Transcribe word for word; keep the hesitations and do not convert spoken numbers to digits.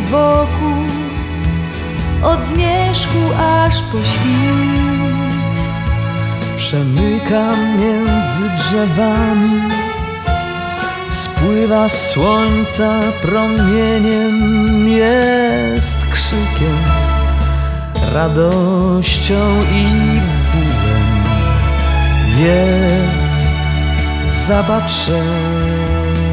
wokół, od zmierzchu aż po świt. Przemykam między drzewami, spływa słońca promieniem, jest krzykiem, radością i bólem, jest zabaczem.